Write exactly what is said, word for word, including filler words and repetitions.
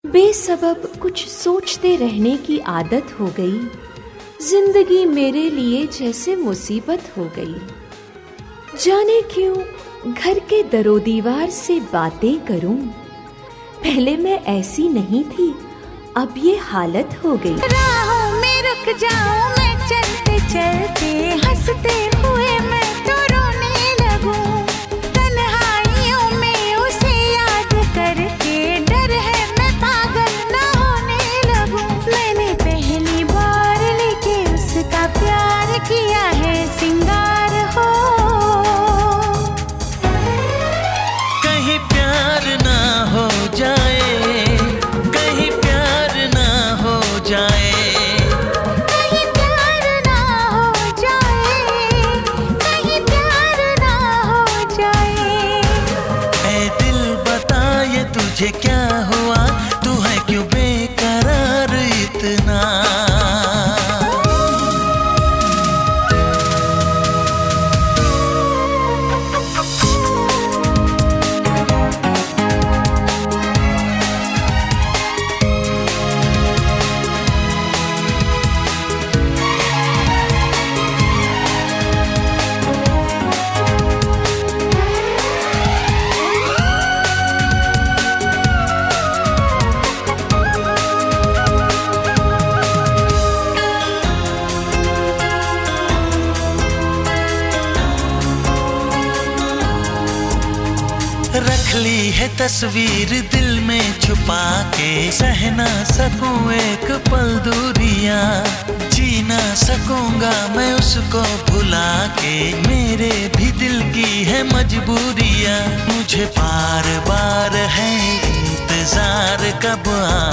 बेसबब कुछ सोचते रहने की आदत हो गई। जिंदगी मेरे लिए जैसे मुसीबत हो गई। जाने क्यों घर के दरो दीवार से बातें करूं। पहले मैं ऐसी नहीं थी, अब ये हालत हो गई। राहों में रुक जाऊं मैं चलते चलते, हंसते हुए मैं तो रोने लगूं। तन्हाइयों में उसे याद करके डर है मैं पागल ना होने लगूं। मैंने पहली बार लेके उसका प्यार किया है सिंगार हो। कहीं प्यार ना हो जाए, कहीं प्यार ना हो जाए, कहीं प्यार ना हो जाए, कहीं प्यार ना हो जाए। ऐ दिल बता ये तुझे क्या हुआ, तू है क्यों बेकरार इतना। रख ली है तस्वीर दिल में छुपा के, सह ना सकूं एक पल दूरियां। जी ना सकूंगा मैं उसको भुला के, मेरे भी दिल की है मजबूरियां। मुझे बार बार है इंतजार कब आ